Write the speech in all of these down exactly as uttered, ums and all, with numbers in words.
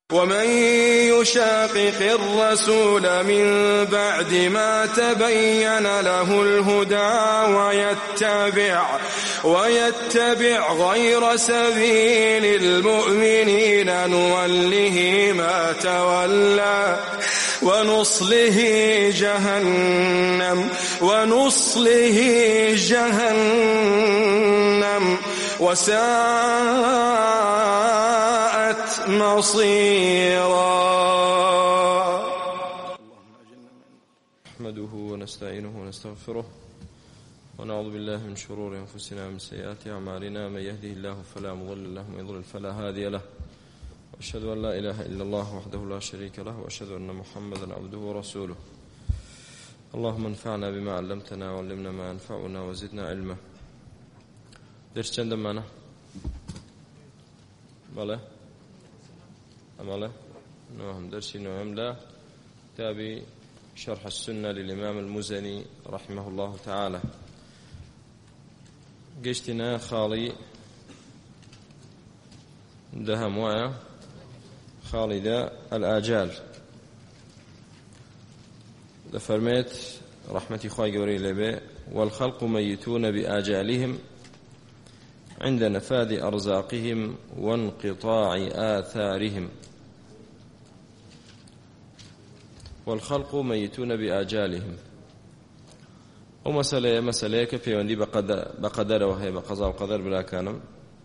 ومن يشاقق الرسول من بعد ما تبين له الهدى ويتبع, ويتبع غير سبيل المؤمنين نوله ما تولى ونصله جهنم ونصله جهنم وساءت مصيرا. نحمده ونستعينه ونستغفره ونعوذ بالله من شرور أنفسنا ومن سيئات أعمالنا. من يهده الله فلا مضل له ومن يضلل فلا هادي له. وأشهد أن لا إله إلا الله وحده لا شريك له وأشهد أن محمدا عبده ورسوله. اللهم انفعنا بما علمتنا وعلمنا ما ينفعنا وزدنا علما. درس چند معنا؟ بله أماله نوهم درسي نوهم لا تابي شرح السنة للإمام المزني رحمه الله تعالى. قشتنا خالي دهم وعا خالد الآجال لفرميت رحمتي خواهي قوري لبي والخلق ميتون بآجالهم عند نفاذ أرزاقهم وانقطاع آثارهم. والخلق ميتون بآجالهم ومسألة مسألة كفيوندي بقدر وهي بقضاء وقدر بلا كانم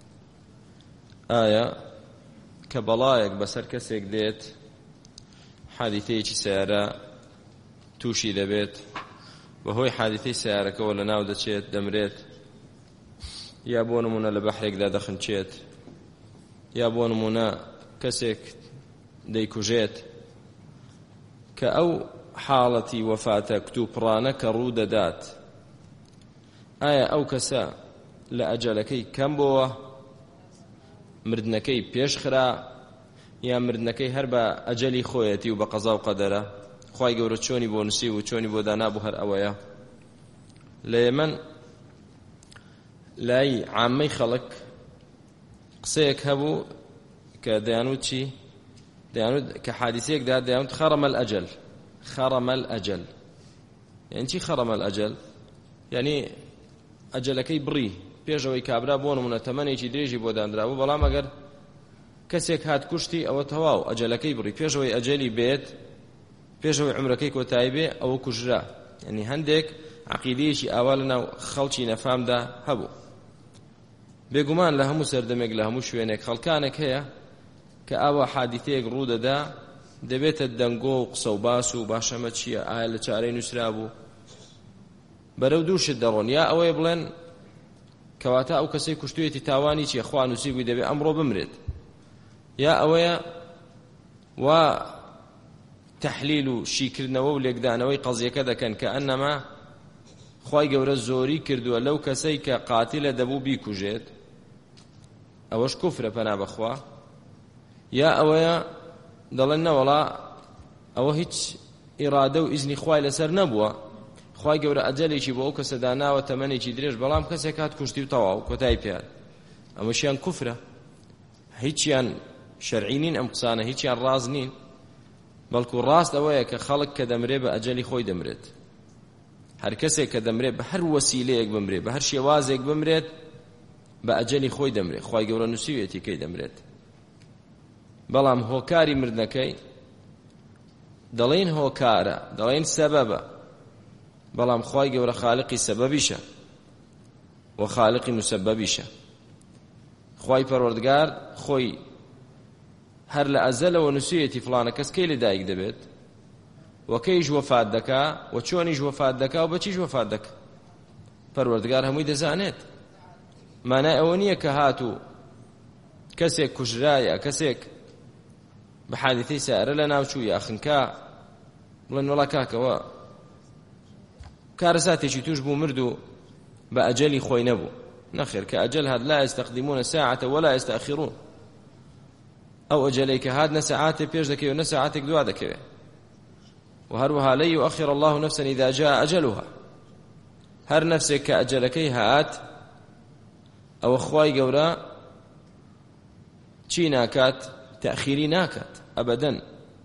آية كبلايك بسر كسيك ديت حادثي سيارة توشي دبيت وهو حادثي سيارة كولا ناودة شيت دمريت يا بون منا لبحرك دا دخن شيت يا بون منا كسيك ديكوجيت كأو حالتي وفاة كتوبرانا كرودة دات آية أو كسا لأجلكي كم بوا مردنكي بيشخرا يا مردنكي هربا أجلي خويتي وبقضاء وقدره خواهي قورت شوني بو نسي وشوني بو دانابو هر أويا ليمن لاي عامي خلق قسيك هبو كديانوت شي ديانوت كحادثيك دا ديانوت خرم الأجل. خرم الأجل يعني شي خرم الأجل يعني أجلكي بري بيجوي كابرا بون من تمني شي دريجي بودان درابو بلا مگر كسيك هات كشتي أو تواو أجلكي بري بيجوي أجلي بيت بيجوي عمركي كوتايبه أو كجرا يعني هندك عقيديشي أولنا خلشي نفهم دا هبو بيقومان لهمو سردمك لهمو شوينك خلقانك هيا كأوا حادثيك رودة دا دەبێتە دەنگۆ و قسە و باس و باشەمە چییە ئایا لە چارەی نووسرا بوو بەرەو دووشت دەڕۆن یا ئەوەیە بڵێن کەواتە ئەو کەسەی کوشتوویەتی تاوانی چیە خوا نووسیبووی دەبێ ئەمڕۆ بمرێت یا ئەوەیە وا تەحلیل و شیکردنەوە و لێکدانەوەی قەزیەکە دەکەن کە ئەنەما خوای گەورە زۆری کردووە لەو کەسەی کە قاتیلە دەبوو بیکوژێت ئەوەش کوفرە پەنا بەخوا یا ئەوەیە دەڵێن نەوەڵا ئەوە هیچ ئیرادە و ئیزنی خوای لەسەر نەبووە خوای گەورە ئەجەلێکی بۆ ئەو کەسە داناوە تەمەنێکی درێژ بەڵام کەسێک هات کوشتی و تەواو کۆتایی پێات ئەمەشیان کوفرە هیچیان شەرعی نین ئەم قسانە هیچیان ڕاز نین بەڵکو ڕاست ئەوەیە کە خەڵک کە دەمرێ بە ئەجەلی خۆی دەمرێت هەر کەسێک کە دەمرێت بە هەر وەسیلەیەک بمرێت بە هەر شێوازێک بمرێت بە ئەجەلی خۆی دەمرێت خوای گەورە نووسیوێتی کەی دەمرێت بەڵام هۆکاری مردنەکەی دەڵێن هۆکارە دەڵێن سەبەبە بەڵام خوای گەورە خالقی سەبەبیشە و خالقی مسەبەبیشە خوای پەروەردگار خۆی هەر لە ئەزەلەوە نووسیوێتی فڵانە کەس کەی لەدایک دەبێت و کەیش وەفات دەکا و چۆنیش وەفات دەکا و بەچیش وەفات دەکا پەروەردگار هەمووی دەزانێت مانای ئەوە نییە کە هاتوو کەسێک کوژرایە کەسێک بە حادثەی سیارە لە ناوچوو یا خنکا بڵێن وەڵا کاکەوە کارە ساتێکی توش بوو مرد و بە ئەجەلی خۆی نەبوو نەخێر کە ئەجەل هات لا يستقدمون ساعة ولا يستأخرون ئەو ئەجەلەی کە هات نە سەعاتێک پێش دەکەوێت نە سەعاتێک دوا دەکەوێت وهروها لن يؤخر الله نفسا إذا جاء أجلها هر نفسك كأجلكي هات أو أخواي قورا چی ناکات تأخیری ناکات ئەبەدەن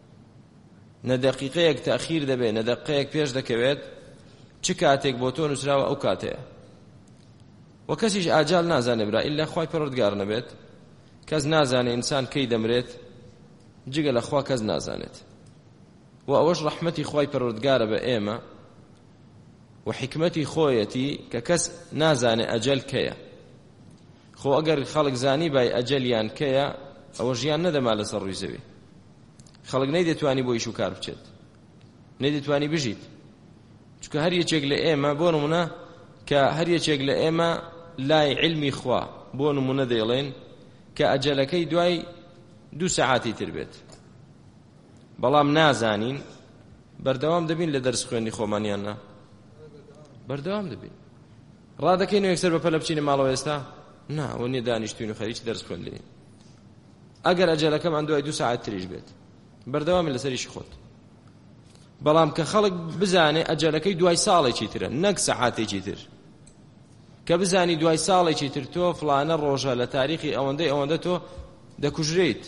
نە دەقیقەیەک تەأخیر دەبێت نە دەقیقەیەک پێش دەکەوێت چ کاتێک بۆ تۆ نووسراوە ئەو کاتەیە و کەسیش ئاجال نازانێ برا ئیلا خوای پەروەردگار نەبێت کەس نازانێ ئینسان کەی دەمرێت جگە لە خوا کەس نازانێت و ئەوەش ڕەحمەتی خوای پەروەردگارە بە ئێمە و حکمەتی خۆیەتی کە کەس نازانێ ئەجەل کەیە خۆ ئەگەر خەڵک زانی بای ئەجەلیان کەیە ئەوە ژیان نەدەما لەسەر ڕووی زەوی خەڵک نەیدەتوانی بۆ ئیش و کار بچێت نەیدەتوانی بژیت چونکە هەر یەکێک لە ئێمە بۆ نمونە کە هەر یەکێک لە ئێمە لای علمی خوا بۆ نمونە دەیڵێن کە ئەجەلەکەی دوای دوو سەعاتی تر بێت بەڵام نازانین بەردەوام دەبین لە دەرس خوێندنی خۆمانیاننا بەردەوام دەبین ڕادەکەین و یەکسەر بە پەلە بچینە ماڵەوە ئێستا نا ئەوە نییە دانیشتوین و خەریکی دەرس خوێندنی ئەگەر ئەجەلەکەمان دوای دوو سەعات تریش بێت بەردەوامی لەسەریشی خۆت بەڵام کە خەڵک بزانێ ئەجەلەکەی دوای ساڵێکی ترە نەک سەعاتێکی تر کە بزانی دوای ساڵێکی تر تۆ فڵانە ڕۆژە لە تاریخی ئەوەندەی ئەوەندە تۆ دەکوژرێیت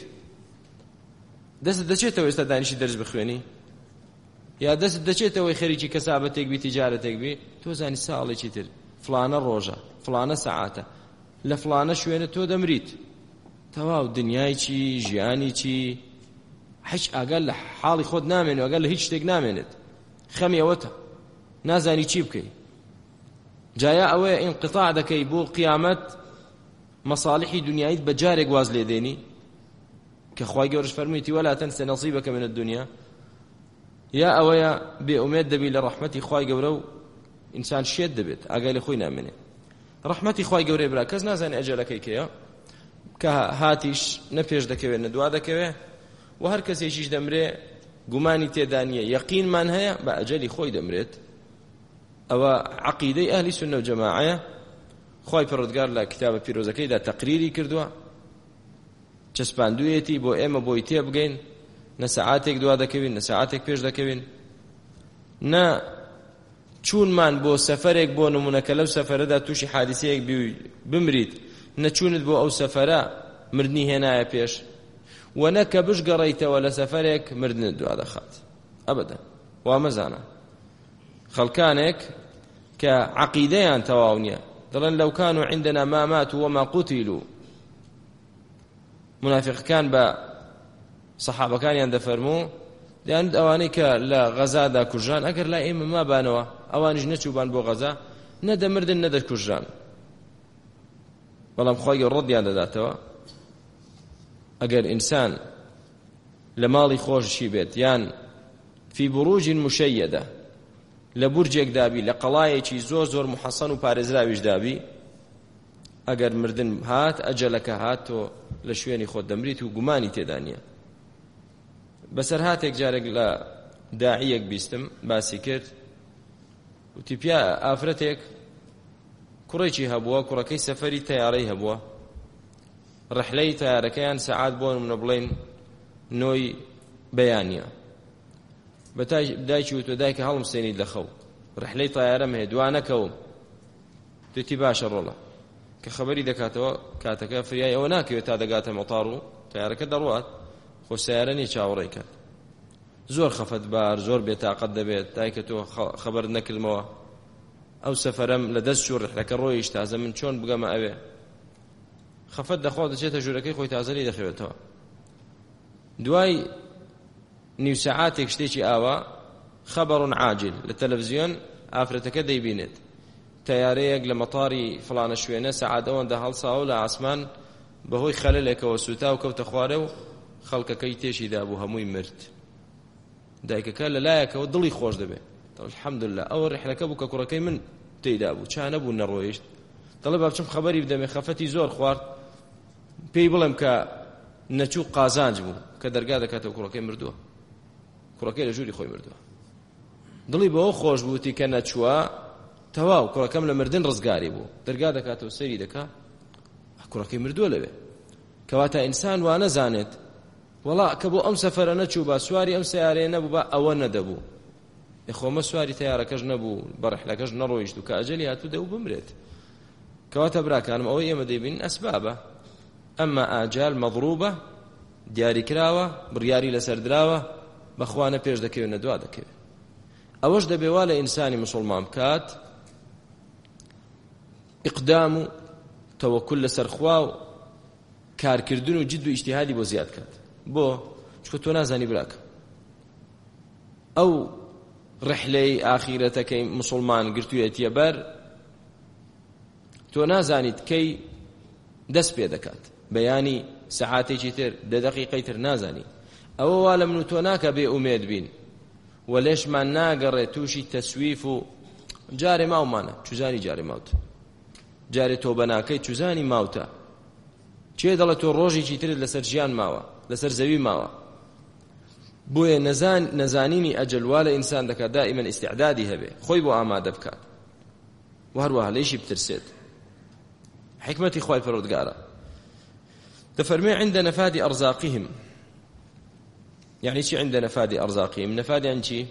دەست دەچێتەوە ئێستا دانیشی دەرس بخوێنی یا دەست دەچێتەوەی خەریکی کەسابەتێک بی تیجارەتێک بی تۆ زانی ساڵێکی تر فڵانە ڕۆژە فڵانە سەعاتە لە فڵانە شوێنە تۆ دەمریت تەواو دنیای چی ژیانی چی هیچ ئاگال لە حاڵی خۆت نامێنێت و ئاگال لە هیچ شتێک نامێنێت خەمی ئەوەتە نازانی چی بکەی جایا ئەوەیە ئینقطاع دەکەی بۆ قیامەت مەصالحی دنیایت بە جارێک واز لێ دێنی کە خوای گەورەش فەرموویەتی وەلا تەنسە نەصیبەکە من الدنیا یا ئەوەیە بێئومێد دەبی لە ڕەحمەتی خوای گەورە و ئینسان شێت دەبێت ئاگای لە خۆی نامێنێت ڕەحمەتی خوای گەورەی برا کەس نازانێ ئەجەلەکەی کەیە کە هاتیش نە پێش دەکەوێت نە دوا دەکەوێت و هەر کەسێکیش دەمرێ گومانی تێدا نییە یەقینمان هەیە بە ئەجەلی خۆی دەمرێت ئەوە عەقیدەی ئەهلی سوننە و جەماعەیە خوای پەروەردگار لە کتابە پیرۆزەکەیدا تەقریری کردووە چەسپاندوویەتی بۆ ئێمە بۆی تێبگەین نە سەعاتێک دوا دەکەوین نە سەعاتێک پێش دەکەوین نە چوونمان بۆ سەفەرێک بۆ نمونەکە لەو سەفەرەدا تووشی حادیسەیەک بمریت نەچوونت بۆ ئەو سەفەرە مردنی هێنایە پێش و نە کە بشگەڕیتەوە لە سەفەرێک مردنت دوا دەخات ئەبەدەن وا مەزانە خەڵکانێک کە عەقیدەیان تەواو نییە دەڵێن لەو کانوا عندنا ما ماتوا وما قتلوا منافقەکان بە سەحابەکانیان دەفەرموو دەیانوت ئەوانەی کە لە غەزادا کوژران ئەگەر لای ئێمە مابانەوە ئەوانیش نەچووبان بۆ غەزا نەدەمردن نەدەکوژران بەڵام خوای گەورە ڕەدیان دەداتەوە ئەگەر ئینسان لە ماڵی خۆشی بێت یان فی بروج مشەیدە لە بورجێک دابی لە قەڵایەکی زۆر زۆر محەسەن و پارێزراویش دابی ئەگەر مردن هات ئەجەلەکە هات تۆ لە شوێنی خۆت دەمریت و گومانی تێدا نییە بەسەر هاتێک جارێک لە داعیەک بیستم باسی کرد وتی پیا ئافرەتێک کوڕێکی هەبووە کوڕەکەی سەفەری تەیارەی هەبووە ڕحلەی تەیارەکەیان سەعات بۆ منە بڵێن نۆی بەیانیە بە دایکی وتۆ دایکە هەڵم سێنیت لە خەو ڕحلەی تەیارەم هەیە دوا نەکەوم توتی باشە ڕۆڵە کە خەبەری دەکاتەوە کاتەکە فریای ئەوە ناکەوێت تا دەگاتە مەتاڕ و تەیارەکە دەڕوات خۆ سیارە نیە چاوەڕێی کرد زۆر خەفەت بار زۆر بێتاقەت دەبێت دایکە تۆ خەبەر نەکردمەوە ئەو سەفەرەم لە دەست شو ڕحلەکە ڕۆیش تازە من چۆن بگەمە ئەوێ خەفەت دەخوا دەچێتە ژوورەکەی خۆی تازەلی دەخەوێتەوە دوای نیو سەعاتێک شتێکی ئاوا خەبەڕ عاجل لە تەلەڤیزیۆن ئافرەتەکە دەیبینێت تەیارەیەک لە مەتاری فڵانە شوێنە سەعات ئەوەندە هەڵساوە لە ئاسمان بەهۆی خەلەلێکەوە سوتا و کەوتە خوارە و خەڵکەکەی تێشیدا بوو هەمووی مرد دایکەکە لەلایەکەوە دڵی خۆش دەبێت الحەمدولله ئەوە ڕحلەکە بوو کە کوڕەکەی من تێیدا بوو چا نەبوو نەڕۆیشت دەڵێ با بچم خەبەری بدەمێ خەفەتی زۆر خوارد پێی بڵێم کە نەچوو قازانج بوو کە دەرگا دەکاتەوە کوڕەکەی مردووە کوڕەکەی لە ژووری خۆی مردووە دڵی بەوە خۆش بووتی کە نەچووە تەواو کوڕەکەم لە مردن ڕزگاری بوو دەرگا دەکاتەوە سەیری دەکا کوڕەکەی مردووە لەوێ کەواتە ئینسان وا نەزانێت وەڵا کە بۆ ئەم سەفەرە نەچوو با سواری ئەم سیارەیە نەبوو با ئەوە نەدەبوو خۆمە سواری تەیارەکەش نەبوو بە ڕحلەکەش نەڕۆیشت و کە ئەجەلی هاتوو دەبوو بمرێت کەواتە براکانم ئەوەی ئێمە دەیبین ئەسبابە ئەمما ئاجال مەضروبە دیاری کراوە بڕیاری لەسەر دراوە بەخوا نە پێش دەکەوێت نە دوا دەکەوێت. ئەوەش دەبێوا لە ئینسانی مسلمان بکات ئیقدام و تەوەکل لەسەر خوا و کارکردن و جد و ئیجتیهادی بۆ زیاد کات. بۆ چکە تۆ نازانی براکە ئەو ڕحلەی ئاخیرەتەکەی مسلمان گرتوویەتیە بەر تۆ نازانیت کەی دەست پێ دەکات بەیانی سەعاتێکی تر دە دەقیقەی تر نازانی. ئەوە وا لە من و تۆ ناکە بێ ئومێد بین و لێشمان ناگەڕێت تووشی تەسویف و جارێ ماومانە چوزانی جارێ ماوت جارێ تۆ بەناکەی چوزانی ماوتە چێ دەڵێت تۆ ڕۆژێکی ترت لەسەر ژیان ماوە لەسەر زەوی ماوە. بۆیە نەزان نەزانینی ئەجەل وا لە ئینسان دەکات دائیمەن ئیستیعدادی هەبێ خۆی بۆ ئامادە بکات و هەروەها لێیشی بترسێت. حکمەتی خوای پەروەردگارە دەفەرمێ عند نفاد أرزاقهم. يعني چی عند نفاد أرزاقهم؟ نفادیان چی؟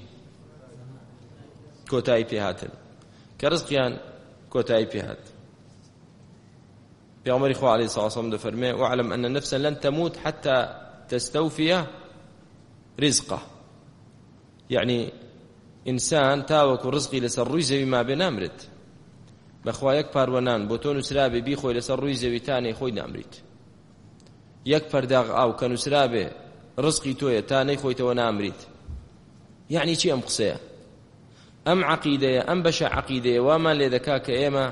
کۆتایی پێهاتن کە ڕزقیان کۆتایی پێهات. پێغەمبەری خوا عەلەیهی سەڵاتو وسەلام دەفەرمێ واعلم أن نفسا لن تموت حتى تستوفي رزقه. يعني إنسان تاوەکو ڕزقی لەسەر ڕووی زەوی ما بێ نامرێت. بەخوا یەک پاروەنان بۆ تۆ نووسرابێ بیخۆی لەسەر ڕووی زەوی تانەی خۆی نامریت. یەک پەرداغ ئاو کە نووسرابێ ڕزقی تۆیە تا نەیخۆیتەوە نامریت. یعنی چی ئەم قسەیە؟ ئەم عەقیدەیە ئەم بەشە عەقیدەیە وامان لێ دەکا کە ئێمە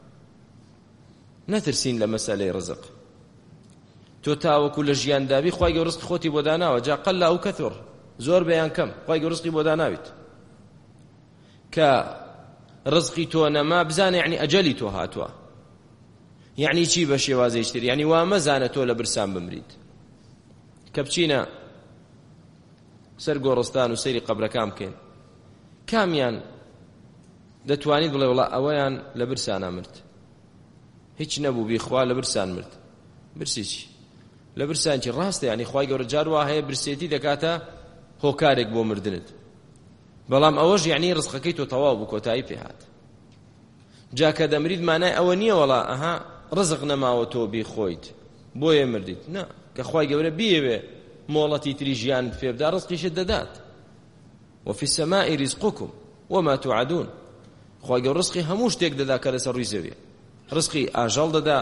نەترسین لە مەسەلەی ڕزق. تۆ تاوەکو لە ژیاندابی خوای گەورە ڕزقی خۆتی بۆ داناوە جا قەل ئەو کەثر زۆر بەیان کەم خوای گەورە ڕزقی بۆ داناویت کە ڕزقی تۆ نەما بزانە یعنی ئەجەلی تۆ هاتووە. یعنی چی بە شێوازەیەکی تر؟ یعنی وا مەزانە تۆ لە برسان بمریت. کە بچینە سەر گۆڕستان و سەیری قەبرەکان بکەین کامیان دەتوانیت بڵێ وڵا ئەوەیان لە برسانە مرد هیچ نەبوو بیخوا لە برسان مرد. برسی چی؟ لە برسان چی؟ ڕاستە یعنی خوای گەورە جار وا هەیە برسێتی دەکاتە هۆکارێک بۆ مردنت بەڵام ئەوەش یعنی ڕزقەکەی تۆ تەواو بوو کۆتایی پێهات. جا کە دەمرید مانای ئەوە نییە وەڵا ئەها ڕزق نەماوە تۆ بیخۆیت بۆیە مردیت. نا کە خوای گەورە بیەوێ مۆڵەتی تری ژیان پێ بدا ڕزقیشت دەدات. وفي السماء رزقكم وما توعدون. خوای گەورە ڕزقی هەموو شتێک دەدا کە لەسەر ڕووی زەویە. ڕزقی ئاژەڵ دەدا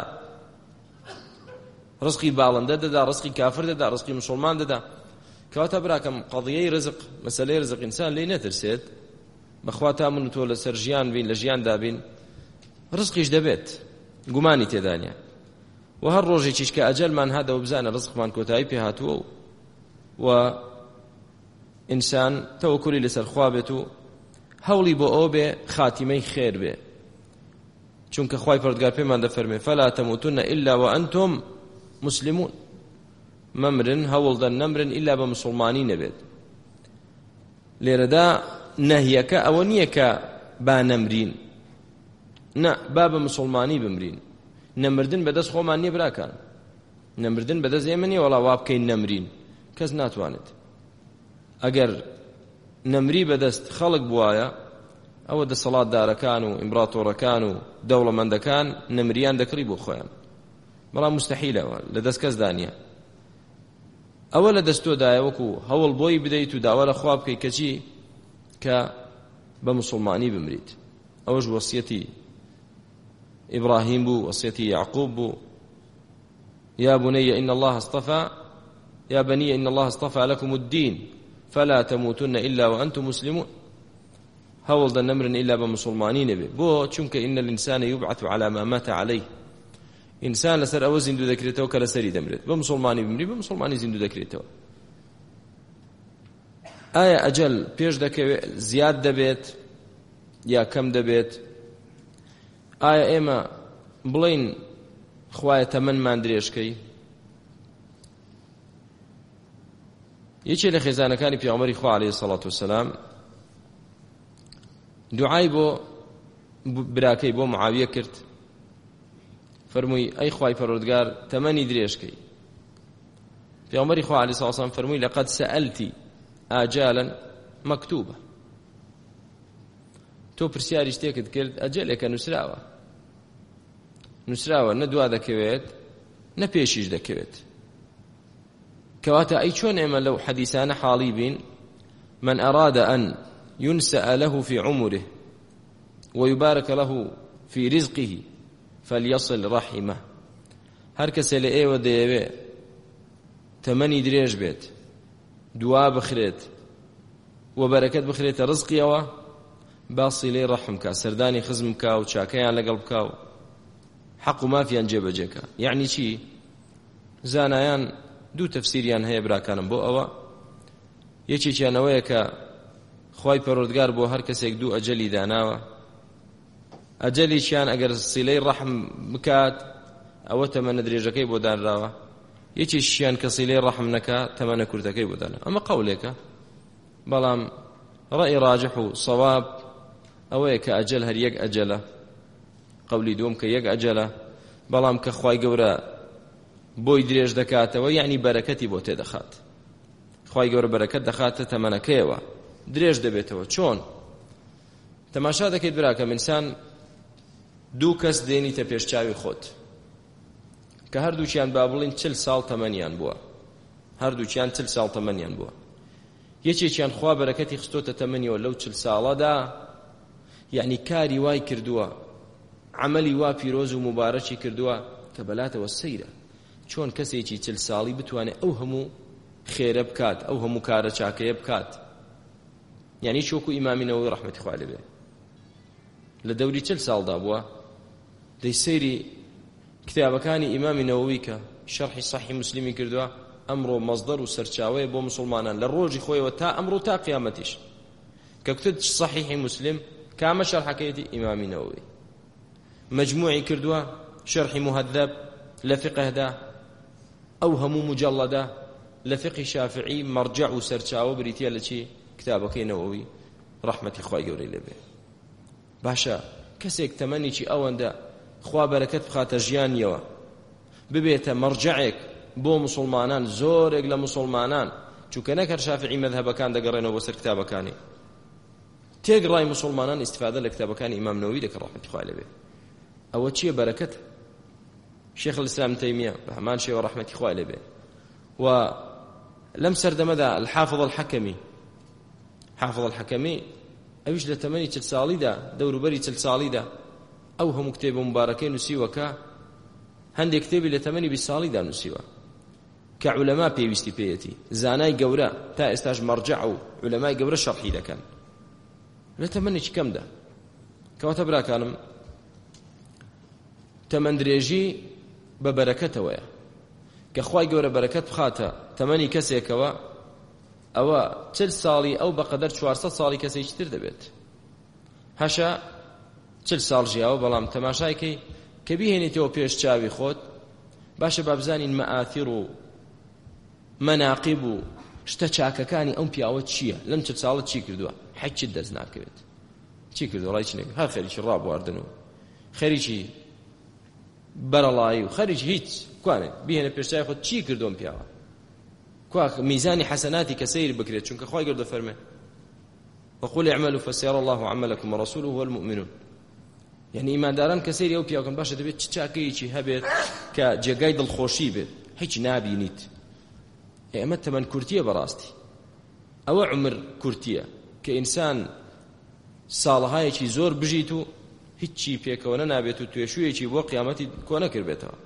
ڕزقی باڵندە دەدا ڕزقی کافر دەدا ڕزقی مسلمان دەدا. کەواتە براکەم قەضیەی ڕزق مەسەلەی ڕزق ئینسان لێی نەترسێت بەخوا تا من و تۆ لەسەر ژیان بین لە ژیاندا بین ڕزقیش دەبێت گومانی تێدا نیە. و هەر ڕۆژێکیش کە ئەجەلمان هاتەوە بزانە ڕزقمان کۆتایی پێ هاتووە و ئینسان تەوەکولی لەسەر خوا بێت و هەوڵی بۆ ئەو بێ خاتیمەی خێر بێ. چونکە خوای پەروەردگار پێمان دەفەرمێ فەلا تەموتن إلا وأنتم مسلمون. مەمرن هەوڵدەن نەمرن ئیلا بە مسلمانی نەبێت. لێرەدا نەهیەکە ئەوە نییە کە با نەمرین نە با بە مسلمانی بمرین. نەمردن بەدەست خۆمان نییە براکان. نەمردن بەدەست ئێمە نییە وەڵا وا بکەین نەمرین کەس ناتوانێت. ئەگەر نەمری بەدەست خەڵک بوایە ئەوە دەسەڵاتدارەکان و ئیمبراتۆرەکان و دەوڵەمەندەکان نەمریان دەکڕی بۆ خۆیان بەڵام مستەحیلەوە لە دەست کەسدا نییە. ئەوە لە دەستۆدایە وەکو هەوڵ بۆی بدەیت و داوا لە خوا بکەیت کەچی کە بە مسلمانی بمریت. ئەوەش وەسیەتی ئیبراهیم بوو وەسیەتی یعقوب بوو. یا بني إن الله اصطفى يا بني إن الله اصطفى لكم الدين فلا تموتن إلا وأنتم مسلمون. هەوڵ دە نەمرن ئیلا بە مسلمانی نەبێ. بۆ چونکە إن الإنسان يبعث على ما مات عليه. ئینسان لەسەر ئەوە زیندوو دەکرێتەوە کە لەسەری دەمرێت. بە مسلمانی بمری بە مسلمانی زیندوو دەکرێتەوە. ئایا ئەجەل پێش دەکەوێت زیاد دەبێت یا کەم دەبێت؟ ئایا ئێمە بڵین خوایە تەمەنمان درێژکەی؟ یەکێ لە خێزانەکانی پێغەمبەری خوا عەلەیهی سەڵاتو وسەلام دوعای بۆ براکەی بۆ معاویە کرد فەرمووی ئەی خوای پەروەردگار تەمەنی درێژکەی. پێغەمبەری خوا عەلەیهی سەڵاتو وسەلام فەرمووی لەقەد سەئەلتی ئاجالا مەکتوبە. تۆ پرسیاری شتێکت کرد ئەجەلێکە نووسراوە نووسراوە نە دوا دەکەوێت نە پێشیش دەکەوێت كواتا أي شون إما لو حديثان حالي بين من أراد أن ينسأ له في عمره ويبارك له في رزقه فليصل رحمه هر کسی لە ئێوە دەیەوێ تەمەنی درێژ بێت دوا بخرێت و بەرەکەت بخرێتە ڕزقیەوە با سیلەی ڕەحم بکە سەردانی خزم بکە و چاکەیان لەگەڵ بکە و حەق و مافیان جێبەجێکە. یعنی چی؟ زانایان دوو تەفسیریان هەیە براکانم بۆ ئەوە. یەکێکیانەوەیە کە خوای پەروەردگار بۆ هەر کەسێک دوو ئەجەلی داناوە، ئەجەلیشیان ئەگەر سیلەی ڕەحم بکات ئەوە تەمەنە درێژەکەی بۆ دانراوە، یەکێکیان کە سیلەی ڕەحم نەکا تەمەنە کورتەکەی بۆ دانا. ئەمە قەولێکە، بەڵام ڕەئی ڕاجح و سەواب ئەوەیە کە ئەجەل هەر یەک ئەجەلە، قەولی دووەم کە یەک ئەجەلە، بەڵام کە خوای گەورە بۆی درێژ دەکاتەوە یعنی بەرەکەتی بۆ تێدەخات. خوای گەورە بەرەکەت دەخاتە تەمەنەکەیەوە، درێژ دەبێتەوە. چۆن؟ تەماشا دەکەیت براکە ئینسان دوو کەس دێنیتە پێشچاوی خۆت کە هەردووچیان با بڵین چل ساڵ تەمەنیان بووە، هەردووچیان چل ساڵ تەمەنیان بووە. یەکێکیان خوا بەرەکەتی خستۆتە تەمەنیەوە لەو چل ساڵەدا، یعنی کاری وای کردووە، عملی وا پیرۆز و مبارەکی کردووە کە بەلاتەوە سەیرە. چۆن کەسێکی چل ساڵی بتوانێت ئەو هەموو خێرە بکات، ئەو هەموو کارە چاکەیە بکات؟ یعنی چۆکو ئیمامی نەوەوی ڕەحمەتی خوا لێبێ لە دەوری چل ساڵدا بووە، دەی سەیری کتابەکانی ئیمامی نەوەوی کە شەرحی سەحیح موسلیمی کردووە، ئەمڕۆ مەصدەر و سەرچاوەیە بۆ موسڵمانان لە ڕۆژی خۆیەوە تا ئەمڕۆ تا قیامەتیش. کە کتت سەحیحی موسلم کامە شەرحەکەیەتی ئیمامی نەوەوی، مەجموعی کردووە شەرحی مهذب لە فقهدا، ئەو هەموو مجەڵەدە لە فقهی شافعی مەرجع و سەرچاوە بریتیە لە چی؟ کتابەکەی نەوەوی ڕەحمەتی خوای گەورەی لێبێ. باشە کەسێک تەمەنیی ئەوەندە خوا بەرەکەت بخاتە ژیانیەوە، ببێتە مەرجعێک بۆ موسڵمانان، زۆرێک لە موسڵمانان چونکە نەک هەر شافعی مەذهبەکان دەگەڕێنەوە بۆ سەر کتابەکانی، تێگڕای موسڵمانان ئیستیفادە لە کتابەکانی ئیمام نەوەوی دەکەن ڕەحمەتی خوای لێبێ. ئەوە چییە؟ بەرەکەت. شێخ الئیسلام تەیمیە بە هەمان شێوە ڕەحمەتی خوای لێبێ و لەم سەردەمەدا الحافظ الحەکەمی حافظ الحەکەمی ئەویش لە تەمەنی چل ساڵیدا، دەوروبەری چل ساڵیدا ئەو هەموو کتێبە مبارەکەی نووسیوەکە، هەندێک کتێبی لە تەمەنی بیست ساڵیدا نووسیوە کە عولەما پێویستی پێیەتی، زانای گەورە تا ئێستاش مەرجع و عولەمای گەورە شەرحی دەکەن لە تەمەنێکی کەمدا. کەواتە براکانم تەمەندرێژی بە بەرەکەتەوەیە کە خوای گەورە بەرەکەت بخاتە تەمەنی کەسێکەوە، ئەوە چل ساڵی ئەو بەقەدەر چوارسەد ساڵی کەسێکی تر دەبێت. هەشە چل ساڵ ژیاوە، بەڵام تەماشایکەی کە بیهێنیتەوە پێش چاوی خۆت، باشە با بزانین مەئاثیر و مەناقیب و شتە چاکەکانی ئەم پیاوە چییە، لەم چل ساڵت چی کردووە، حەچت دەست ناکەوێت، چی کردو ڕای چی نەکرد، هەر خەریکی ڕابواردن و خەریکی بەرەڵایی و خەریکی هیچ کوانێت بیهێنە پێش چاوی خۆت چی کردووە ئەم پیاوە، کوا میزانی حەسەناتی کە سەیر بکرێت، چونکە خوای گەورە دەفەرمێ وقل اعملوا فسيرى الله عملكم ورسوله والمؤمنون. يعني ئیمانداران کە سەیری ئەو پیاوەکەن باشە دەبێت چ چاکەیەکی هەبێت کە جێگای دڵخۆشی بێت، هیچ نابینیت. ئێمە تەمەن کورتیە بەڕاستی، ئەوە عمر کورتیە کە ئینسان ساڵەهایەکی زۆر بژیت و هیچی پێکەوە نەنابێت و توێشوویەکی بۆ قیامەتی کۆ نەکردبێتەوە.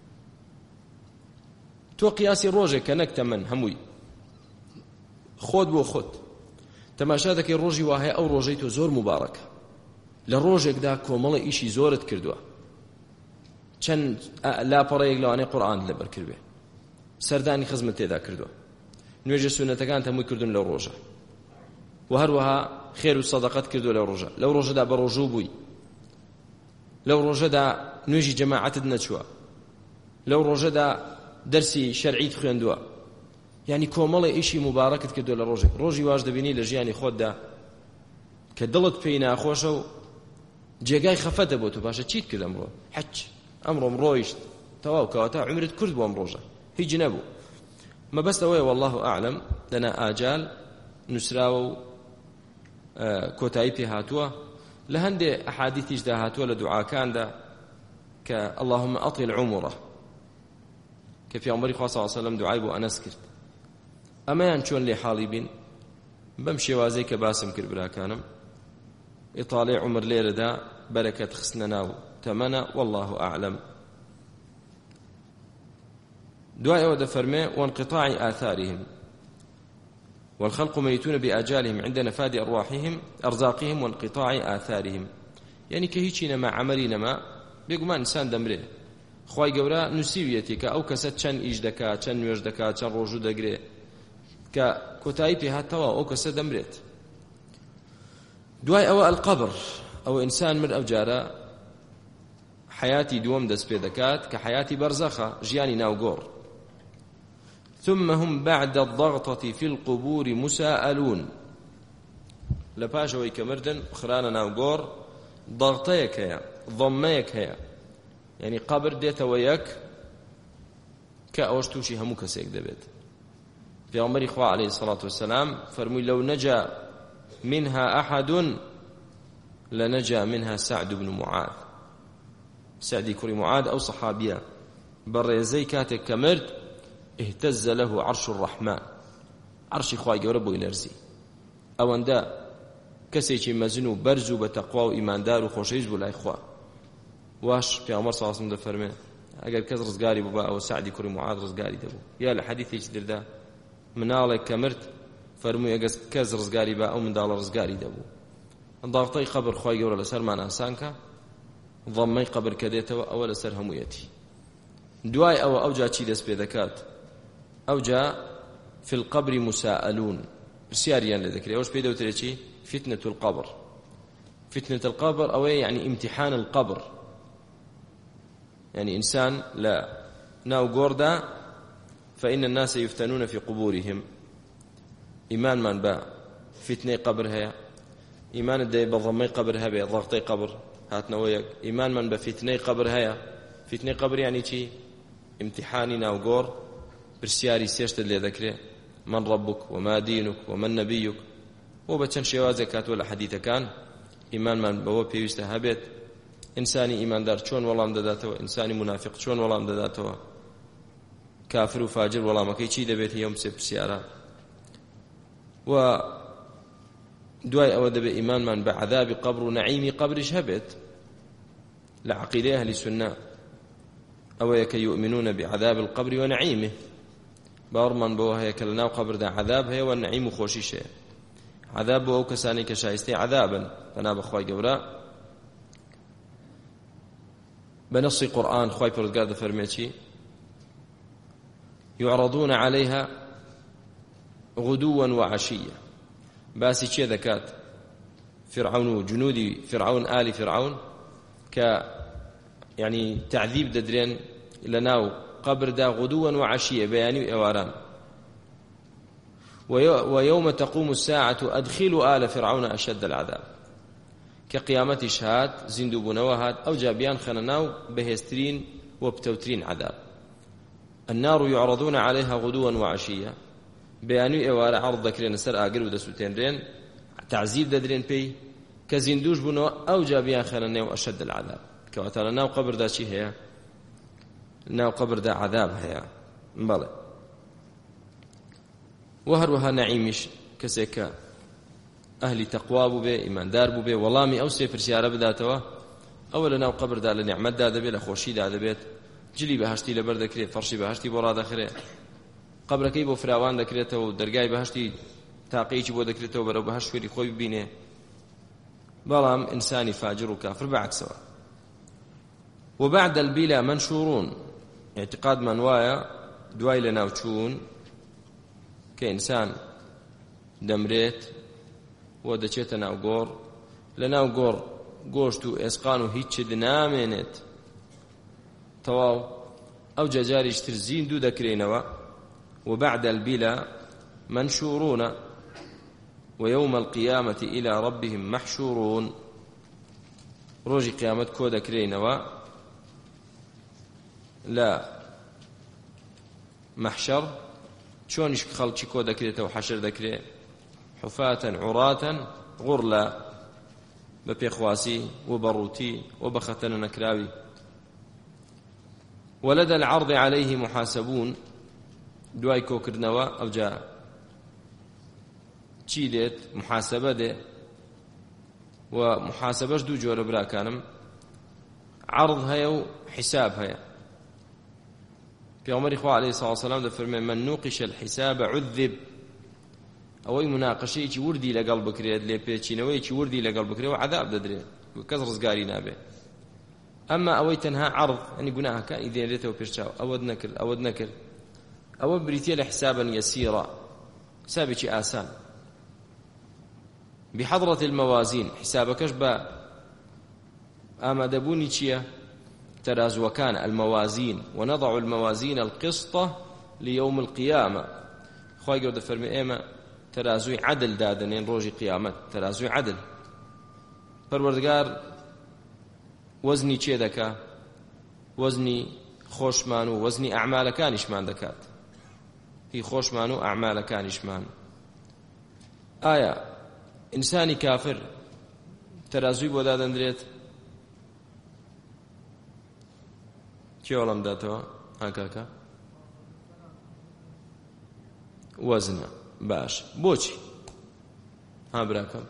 تۆ قیاسی ڕۆژێک کە نەک تەمەن هەمووی خۆت بۆ خۆت تەماشا دەکەی ڕۆژی وهەیە ئەو ڕۆژەی تۆ زۆر مبارەکە، لە ڕۆژێکدا کۆمەڵە ئیشی زۆرت کردووە، چەند لاپەڕەیەک لەوانەیە قورئان لەبەر کردوێ، سەردانی خزمت تێدا کردووە، نوێژە سونەتەکان هەمووی کردوون لەو ڕۆژە، و هەروەها خێر و سەدەقەت کردووە لەو ڕۆژە، لەو ڕۆژەدا بە ڕۆژوو بووی، لەو ڕۆژەدا نوێژی جەماعەتت نەچووە، لەو ڕۆژەدا دەرسی شەرعیت خوێندووە، یعنی کۆمەڵی ئیشی مبارەکت کردووە لە ڕۆژێک. ڕۆژی واش دەبینی لە ژیانی خۆتدا کە دڵت پێی ناخۆشە و جێگای خەفەتە بۆ تۆ، باشە چیت کرد ئەمڕۆ؟ حەج، ئەمڕۆم ڕۆیشت تەواو کەواتە عمرت کورد بۆ ئەم ڕۆژە، هیچ نەبوو. مەبەست ئەوەیە والله ئەعلەم لەنا ئاجال نووسراوە و کۆتایی پێ هاتووە، لە هەندێ ئەحادیثیشدا هاتووە لە دوعاکاندا کە اللهم ئەطیل عمره، کە پێغەمبەری خوا صلی الله علیه و سلم دوعای بۆ ئەنەس کرد ئەمەیان چۆن لێ حاڵی بین بەم شێوازەی کە باسم کرد براکانم ئیطاڵی عمر لێرەدا بەرەکەت خستنە ناو تەمەنە والله ئەعلەم. دوای ئەوە دەفەرمێ وانقطاع آثارهم والخلق ميتون بآجالهم عند نفاد أرواحهم أرزاقهم وانقطاع آثارهم. يعني كهيشي نما عملي نما بيقوم إنسان دمره خواهي قورا نسيويتي كأو كسد چن إيش دكا چن نوش دكا چن روجو دقري ككتاي بها توا أو كسد دمرت. دواي أو القبر أو إنسان من أوجارا حياتي دوم دس بيدكات كحياتي برزخة جياني ناوغور. ثم هم بعد الضغطة في القبور مساءلون. لباشوي كمردن خرانا ناوغور ضغطيك هيا ضميك هيا يعني قبر ديتا وياك كأوش توشي همو كسيك دبيت. في عمر إخوة عليه الصلاة والسلام فرمي لو نجا منها أحد لنجا منها سعد بن معاذ. سعد كري معاذ أو صحابية بريزي كاتك كمرد اهتز له عرش الرحمن عرش إخوة يوربو إلرزي أو أندا كسيكي مزنو برزو بتقوى وإيمان دار وخوشيز بولا إخوة واش في عمر صلى الله عليه وسلم دفرمه أقل كز رزقاري ببا أو سعد كري معاذ رزقاري دبو يا لحديث يجدر دا منالك كمرت فرمو أقل كز رزقاري با أو من دال رزقاري دبو ضغطي قبر خواه يورا لسر ما ناسانك ضمي قبر كديته أول سر همويتي دواي أو أوجا تشي دس بيدكات أوجا في القبر مساءلون برسياريان لذكري أوش بيدو تريتشي فتنة القبر. فتنة القبر أو يعني امتحان القبر يعني إنسان لا ناو قوردا فإن الناس يفتنون في قبورهم إيمان من با فتنة قبر هيا إيمان الدي بضمي قبر هيا ضغطي قبر هاتنا وياك إيمان من بفتنة قبر هيا فتنة قبر يعني شي امتحاني ناو قور برسياري سيشتد لي ذكري من ربك وما دينك ومن نبيك وبچن شوازه كات ولا حديث كان إيمان من بو بيوسته هبت إنساني إيمان دار چون ولام داداته إنساني منافق چون ولام داداته كافر وفاجر ولام كي چي دبيت يوم سب سيارة و دواي أو دب إيمان من بعذاب قبر ونعيم قبر شهبت لعقيدة أهل السنة أو يكي يؤمنون بعذاب القبر ونعيمه بارمان بو هي كلنا قبر دا عذاب هي والنعيم خوشيشه عذاب أو كساني كشايستي عذابا فناب أخوي قبراء بنص قرآن خوي بردقاد فرميتي يعرضون عليها غدوا وعشية باسي چه ذكات فرعون وجنود فرعون آل فرعون ك يعني تعذيب ددرين لناو قبر دا غدوا وعشية بياني وأواران ويوم تقوم الساعة أدخلوا آل فرعون أشد العذاب كقيامة شهاد زندو بنوهات أو جابيان خنناو بهسترين وبتوترين عذاب. النار يعرضون عليها غدوا وعشية بيانو إوار عرض ذكرين سر آقر ودسوتين رين تعذيب ددرين بي كزندوش بنو أو جابيان خنناو أشد العذاب كواتانا ناو قبر دا شي هيا ناو قبر دا عذاب هيا مبالي وهروها نعيمش كسيكا أهل تقوى بو بي إيمان دار بو بي والامي أو سيفر سيارة بداتوا أولا ناو قبر دا لنعمت دا دبي لخوشي دا دبيت جلي بهشتي لبر دكري فرشي بهشتي بورا داخري قبر كي بو فراوان دكريتو درقاي بهشتي تاقيش بو دكريتو برو بهشت فيري خوي ببينه بلام إنساني فاجر وكافر بعكسوا. وبعد البلا منشورون اعتقاد من وايا دواي لناوچون كإنسان دمريت ودچيت ناو غور لناو غور غوشتو اسقانو هيچ دنامنت تواو او جاجاري اشترزين دو دكرينوا. وبعد البلا منشورون ويوم القيامة إلى ربهم محشورون روجي قيامة كو دكرينوا لا محشر چونش خلچی کو دکریته و حشر دکری حفاة عراة غرلا بپیخواسی و بروتی و بختن نکراوی. ولدى العرض عليه محاسبون دواي كوكرنوا أو جاء چی دێت محاسبە دێ و محاسبەش دوو جۆرە براکانم عرض هەیە و حساب هەیە پێغەمبەری خوا عەلەیهی سڵاو وسەلام دەفەرمێ من نوقش الحساب عذب ئەوەی مناقەشەیەکی وردی لەگەڵ بکرێت لێ پێچینەوەیەکی وردی لەگەڵ بکرێت و عەذاب دەدرێت کەس ڕزگاری نابێ ئەمما ئەوەی تەنها عرض ئەنی گوناهەکانی دێنرێتەوە پێشچاو ئەوەت نەکرد ئەوەت نەکرد ئەوە بریتیە لە حسابا یەسیرا حسابێکی ئاسان بحضرة الموازين حسابكش با أما دبوني چيا تراز وكان الموازين ونضع الموازين القسطة ليوم القيامة خواهي قرد فرمي إيما ترازوي عدل دادنين روجي قيامت ترازوي عدل پروردگار وزني چه دكا وزني خوشمانو وزني أعمال كانشمان دكات هي خوشمانو أعمال كانشمان آية ئینسانی کافر تەرازووی بۆ دادەندرێت کێ وەڵام داتەوە ئاکاکە وەزنە باش بۆچی ها براکەم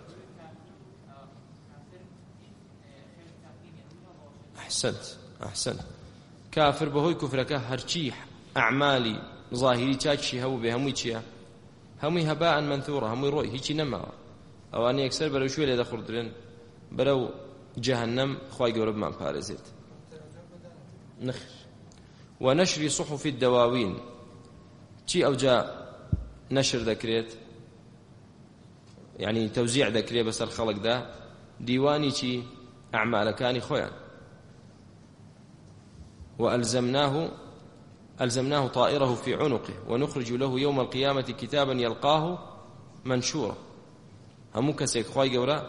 ئەحسەنت ئەحسەنت کافر بەهۆی کوفرەکە هەرچی ئەعمالی ظاهری چاکشی هەبوو بێ هەمووی چییە هەمووی هەباء منثوڕە هەمووی ڕۆی هیچی نەماوە ئەوانە یەکسەر بەرەو شوێ لێ دەخوردرێن بەرەو جەهەنەم خوای گەورە بمان پارێزێت نەخێر ونشر صحف الدواوين چی ئەوجا نەشر دەکرێت یعنی تەوزیع دەکرێت بەسەر خەڵکدا دیوانی چی ئەعمالەکانی خۆیان وألزمناه ألزمناه طائره في عنقه ونخرج له يوم القيامة كتابا يلقاه منشورا همو کەسێک خوای گەورە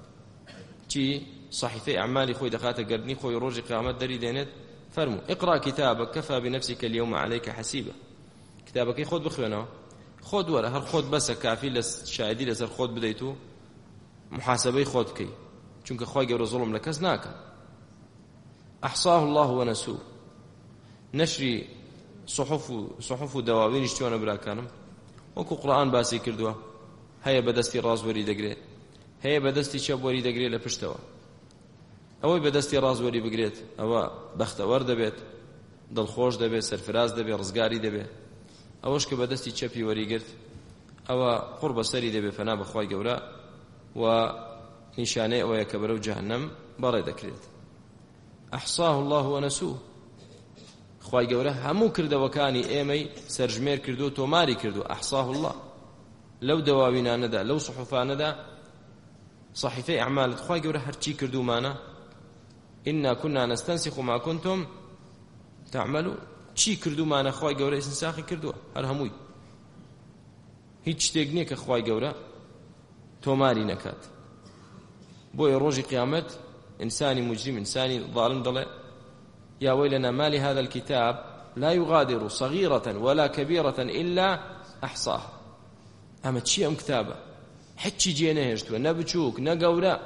چی صحیفەی ئەعمالی خۆی دەخاتە گەردنی خۆی ڕۆژی قیامەت دەری دێنێت فەرموو اقرأ كتابك كفى بنفسك اليوم عليك حسيبا کتابەکەی خۆت بخوێنەوە خۆت وەرە هەر خۆت بەسە کافی لە شاهدی لەسەر خۆت بدەیت و محاسبەی خۆت بکەی چونکە خوای گەورە زوڵم لە کەس ناکات أحصاه الله ونسوه نشری صحف و صحف و دواوینش چۆنە براکانم وەکو قورئان باسی کردووە هەیە بەدەستی ڕازوەری دەگرێت هەیە بەدەستی چەپوەری دەگرێت لە پشتەوە ئەوەی بەدەستی ڕازوەری بگرێت ئەوە بەختەوەر دەبێت دڵخۆش دەبێت سەرفراز دەبێت ڕزگاری دەبێت ئەوەش کە بەدەستی چەپی وەریگرت ئەوە قوڕ بەسەری دەبێت فەنا بەخوای گەورە و نیشانەی ئەوەیە کە بەرەو جەهەنەم بەڕێ دەکرێت ئەحصاه الله ونسوه خوای گەورە هەموو کردەوەکانی ئێمەی سەرژمێر کردو و تۆماری کردو ئەحصاه الله لەو دەواوینانەدا لەو صحفانەدا صحیفەی ئەعمالت خوای گەورە هەرچی کردومانە ئنا كنا نستنسخ ما كنتم تعملون چی کردومانە خوای گەورە ئیسنساخی کردووە هەر هەمووی هیچ شتێک نییە کە خوای گەورە تۆماری نەکات بۆیە ڕۆژی قیامەت ئینسانی مجرم ئینسانی ظالم دەڵێ يا ويلنا ما لهذا الكتاب لا يغادر صغيرة ولا كبيرة إلا أحصاها ئەمە چی ئەم کتابە حچی جێ نەهێشتووە نە بچووک نە گەورە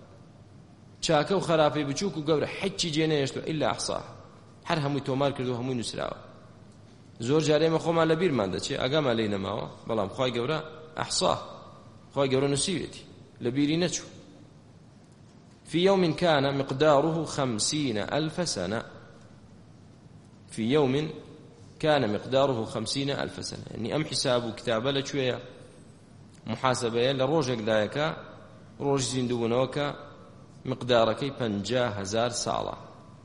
چاکە و خراپەی بچووک و گەورە حچی جێ نەهێشتووە ئیلا ئەحصاها هەر هەمووی تۆمار کردو هەمووی نووسراوە زۆر جارێ ئێمە خۆمان لە بیرمان دەچێ ئەگامان لێی نەماوە بەڵام خوای گەورە ئەحصاه خوای گەورە نووسیوێتی لە بیری نەچوو في يوم كان مقداره خمسين ألف سنة في يوم كان مقداره خمسين ألف سنة يعني أم حساب كتابة لشوية محاسبة لروجك دايكا روج زندوبنوكا مقداركي پنجاه هزار سالة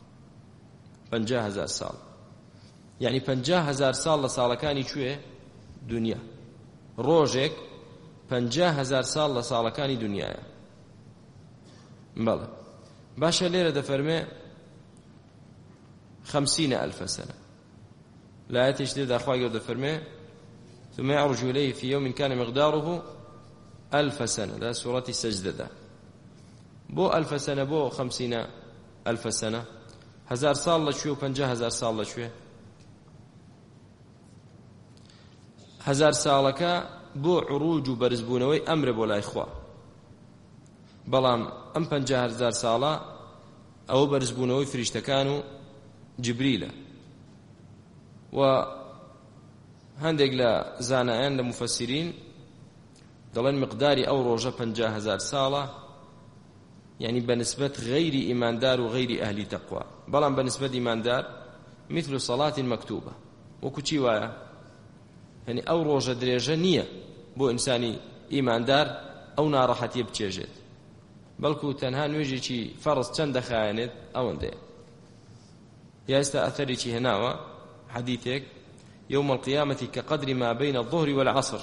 پنجاه هزار سال يعني پنجاه هزار سال لسالة كاني شوية دنيا روجك پنجاه هزار سال لسالة كاني دنيا بلى باشا ليرة دفرمي خمسين ألف سنة لا يتشدد أخوة قد فرمي ثم يعرج إليه في يوم كان مقداره ألف سنة لا سورة السجدة ده. بو ألف سنة بو خمسين ألف سنة هزار سال لشوي وبنجاه هزار سال لشوي هزار سالك بو عروج برزبونوي أمر بولا إخوة بلام أم بنجاه هزار سالة أو برزبونوي فريشتكانو جبريل و هەندێک لە زانایان لە مفەسیرین دەڵێن مقداری ئەو ڕۆژە پەنجا هەزار ساڵە، يعني بنسبة غير إيماندار وغير أهل تقوى. بلان بنسبة إيماندار مثل صلاة مكتوبة وكتشي وايا، يعني أو روجة دريجة نية بو إنساني إيماندار أو نارحة يبتشيجت، بلكو تنها نوجي شي فرص چند خاينت أو اندي يا استأثري شي هناوا حديثك يوم القيامة كقدر ما بين الظهر والعصر.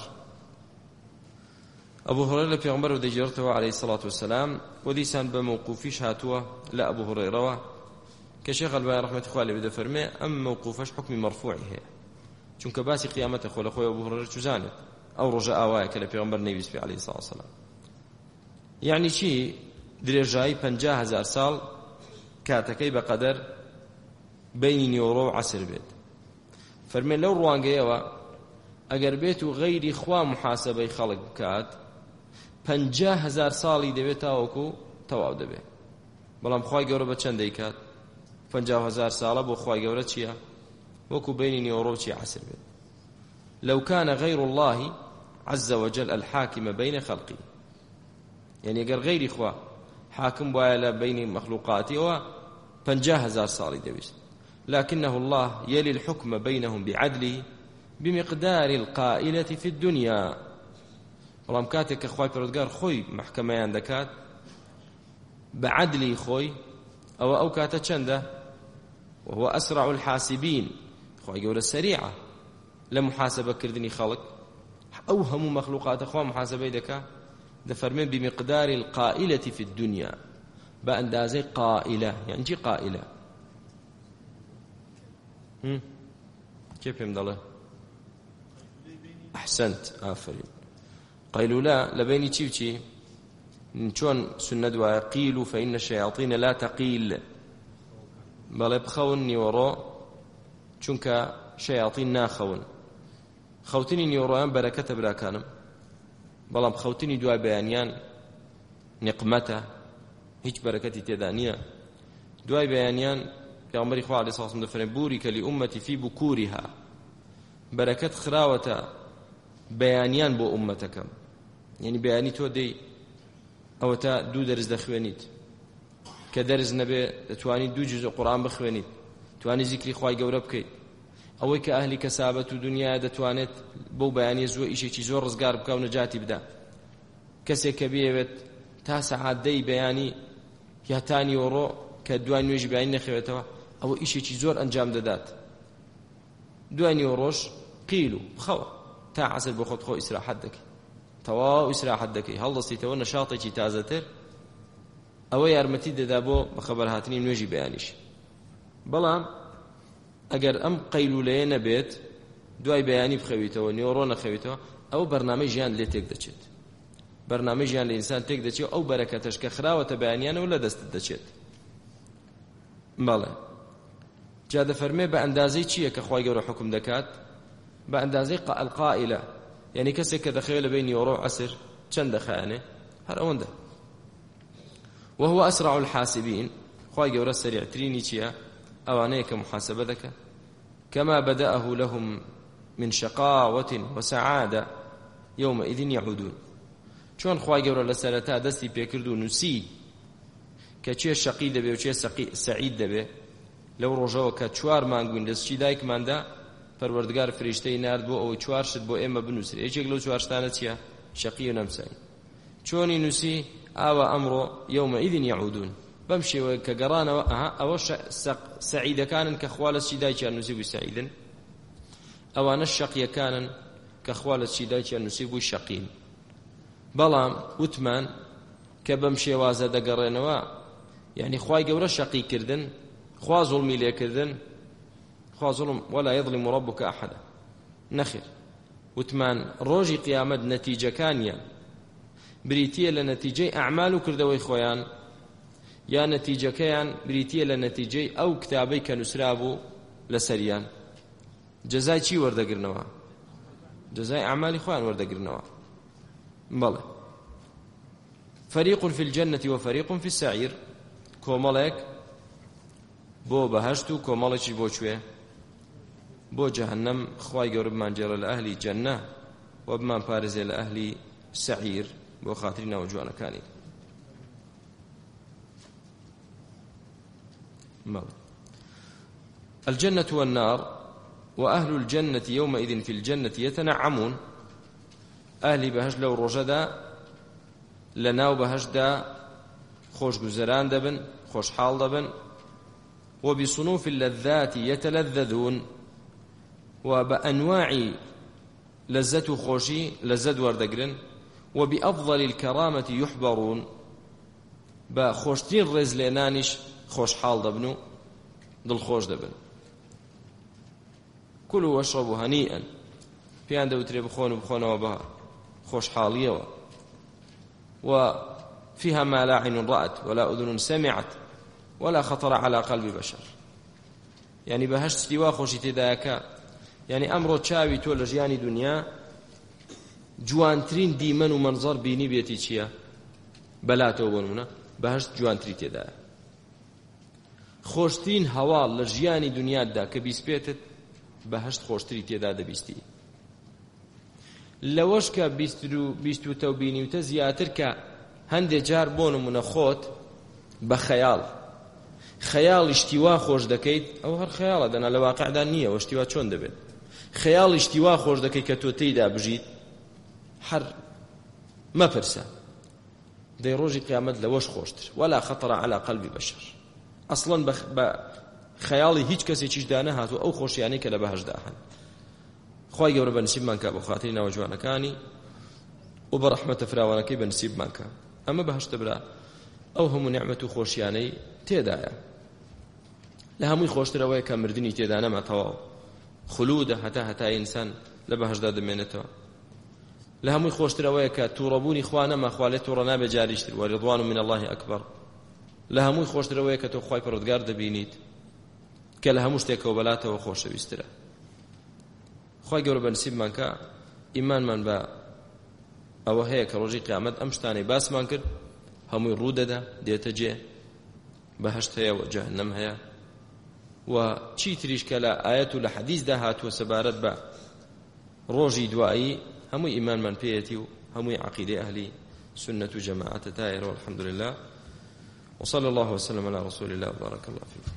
أبو هريرة في عمر ودجرته عليه الصلاة والسلام وديسان بموقوفيش هاتوا لا أبو هريرة كشيخ الباني رحمة الله بدا فرمي أم موقوفش حكم مرفوعه چونك باسي قيامته خول أخوي أبو هريرة تزانت أو رجاء آوايا كلا في عمر نبي عليه الصلاة والسلام، يعني شي درجاي پنجاه هزار سال كاتكي بقدر بين يورو عسر بيت. فرمي لو روانقيوا أجر بيتو غير إخوة محاسبة خلق كات پنجاه هزار ساڵی دەبێت تاوەکو تەواو دەبێت، بەڵام خوای گەورە بە چەند دەیکات؟ پەنجاه هزار ساڵە بۆ خوای گەورە چییە؟ وەکو بینی نیوەڕۆ چی عسر بێت. لو كان غير الله عز وجل الحاكم بين خلقه، يعني أجر غير إخوة حاكم ولا بين مخلوقاته و پنجاه هزار ساڵی دەبێت، لكنه الله يلي الحكم بينهم بعدله بمقدار القائلة في الدنيا. بەڵام کاتێک کە خوای پەروەردگار خۆی محکەمەیان دەکات بە عەدلی خۆی، ئەوە ئەو کاتە چەندە؟ وهو أسرع الحاسبين، خوای گەورە سەریعە لە محاسبەکردنی خەڵک، ئەو هەموو مەخلوقاتە خوا محاسبەی دەکات. دەفەرمێن بمقدار القائلة في الدنيا، بە ئەندازەی قائلە. یعنی چی قائلە؟ کێ پێم دەڵێ؟ أحسنت، آفرین. قيلولا لبيني چی بچی؟ چۆن سنە دوایە قیل فإن الشياطين لا تقيل، بەڵێ بخەون نیوەڕۆ چونکە شەیاطین ناخەون. خەوتنی نیوەڕۆیان بەرەکەتە براکانم، بەڵام خەوتنی دوای بەیانیان نقمەتە، هیچ بەرەکەتی تێدا نییە. دوای بەیانیان پێغەمبەری خوا عەلەیهی سەڵام دەفەرمێ بوریکە لئومەتی فی بکوریها، بەرەکەت خراوەتە بەیانیان بۆ ئومەتەکەم. يعني بياني تو دي أو تا دو درس دخوانيت كدرس نبي تواني دو جزء قرآن بخوانيت، تواني ذكري خواي قورب كيت، أو كأهلي كسابة دنيا دتوانت بو بياني زو إشي چي زور رزقار بكا ونجاتي بدا. كسي كبيرت تاسع عدي بياني يا تاني ورو كدواني ويجي بياني نخواتوا أو إشي چي زور أنجام دادات. دواني وروش قيلو بخوا تا عسل بخوت خو إسراء حدك تەواو ئیسراحەت دەکەی، هەڵدەستیتەوە نەشاطێکی تازەتر، ئەوە یارمەتی دەدا بۆ بەخەبەر هاتنی نوێژی بەیانیش. بەڵام ئەگەر ئەم قەیلولەیە نەبێت، دوای بەیانی بخەویتەوە نیوەڕۆ نەخەویتەوە، ئەو بەرنامەی ژیان لێ تێک دەچێت، بەرنامەی ژیان لە ئینسان تێک دەچێت، ئەو بەرەکەتەش کە خراوەتە بەیانیانەوە لە دەستت دەچێت. بەڵێ جا دەفەرمێ بە ئەندازەی چییە کە خوای گەورە حکم دەکات؟ بە ئەندازەی القائلە، يعني كسك دخيل بين يورو عسر چند خانه هر اونده. وهو أسرع الحاسبين، خواهي قورا سريع تريني چيا أوانيك محاسبة ذكا كما بدأه لهم من شقاوة وسعادة يومئذ يعودون. چون خواهي قورا لسالتا دستي بيكردو نسي كچه شقي دبي وچه سعيد دبي، لو رجاو كچوار مانگوين دست چي دايك ماندا پروردگار فرشتەی نرد بۆ ئەوەی چوار شت بۆ ئێمە بنووسێت. یەکێک لەو چوار شتانە چییە؟ شەقی و نەمسای. چۆنی نووسی؟ ئاوا ئەمڕۆ یەومەئیذ یعودون، بەم شێوەیە کە گەڕانەوە ئەوە سەعیدەکانن کە خوا لە چی دایکیان نووسی بووی سەعیدن، ئەوانە شەقیەکانن کە خوا لە چی دایکیان نووسی بووی شەقین. بەڵام وتمان کە بەم شێوازە دەگەڕێنەوە، یعنی خوای گەورە شەقی کردن، خوا زوڵمی لێکردن، خوا ظلم ولا يظلم ربك أحدا. نخير وتمان روجي قيامت نتيجة كانيا بريتية لنتيجة أعمال كردوي خويان، يا نتيجة كيان بريتية لنتيجة أو كتابي كنسرابو لسريان. جزاي چی وردەگرنەوە؟ جزاي أعمال خوان وردەگرنەوە. بەڵێ فريق في الجنة وفريق في السعير، کۆمەڵێک بۆ بەهەشت و کۆمەڵێکی بۆ کوێ؟ بۆ جەهەنەم. خوای گەورە بمانجێڵە لە ئەهلی جەنە و بمان پارێزێ لە ئەهلی سعير بۆ خاتری ناوە جوانەکانی. الجنة والنار وأهل الجنة يومئذ في الجنة يتنعمون. أهل بهج لو رجدا لناو بهجدا خوش گزران دبن خوش حال دبن وبصنوف اللذات يتلذذون وبأنواع لذة خوشي لذة وردقرن وبأفضل الكرامة يحبرون بخوشتين رز لنانش خوش حال دبنو دل خوش دبن. كلوا واشربوا هنيئا في عنده وتري بخون بخون وبها خوش حالية وفيها ما لا عين رأت ولا أذن سمعت ولا خطر على قلب بشر. يعني بهشت استواء خوشي تدايكا يعني أمر تشاوي تولى جياني دنيا جوانترين ديمن ومنظر بيني بيتي چيا بلاتو بونونا بهشت جوانتري تدايا خوشترين هوا لجياني دنيا دا كبيس بيتت بهشت خوشتري تدا دبيستي لەوەش کە بیست و تە و بینیوتە زیاتر کە هەندێک جار بۆ نمونە خۆت بە خەیاڵ خەیاڵ ئیشتیوا خۆش دەکەیت ئەو هەر خەیاڵە دەنا لە واقعدا نییە و شتیوا چۆن دەبێت خەیاڵ ئیشتیوا خۆش دەکەیت کە تۆ تێیدا بژیت هەر مەپرسە دەی ڕۆژی قیامەت لەوەش خۆشتر ولا خەتەر على قەلبی بەشەر ئەسڵەن بە خەیاڵی هیچ کەسێکیش دانەهاتوە ئەو خۆشیانەی کە لە بەهەشدا هەن. خی گەورە بە نسیبمان کە بۆ خاتری ناوە جوانەکانی و بە ڕەحمەتە فراوانەکەی بە نسیبمان کە ئەمە بەهەشتە برا ئەو هەموو نیعمەت و خۆشیانەی تێدایە. لە هەمووی خۆشترەوەیە کە مردنی تێدا نەما تەواو خولودە هەتا هەتا ئینسان لە بەهەشدا دەمێنێتەوە. لە هەمووی خۆشترەوەیە کە تووڕەبوونی خوا نەما خوا لێ تووڕە نابێ جاریشتر وەریضوان من الله ئەکبەر. لە هەمووی خۆشترەوەیە کە تۆ خوای پەروەردگار دەبینیت کە لە هەموو شتێکەوە بەلاتەوە خۆشەویسترە. خی گەورە بە نسیبمان کە ئیمانمان بە ئەوە هەیە کە ڕۆژی قیامەت ئەم شتانەی باسمان کرد هەمووی ڕوودەدا دێتە جێ بەهەشت هەیە و جەهەنەم هەیە و چی تریش کە لە ئایەت و لە حەدیثدا هاتووە سەبارەت بە ڕۆژی دوایی هەمووی ئیمانمان پێیەتی و هەمووی عەقیدەی ئەهلی سنة و جەماعەتە تایەرەوە الحەمدولله وصلى الله وسلم على رسول الله وبارك الله فيكم.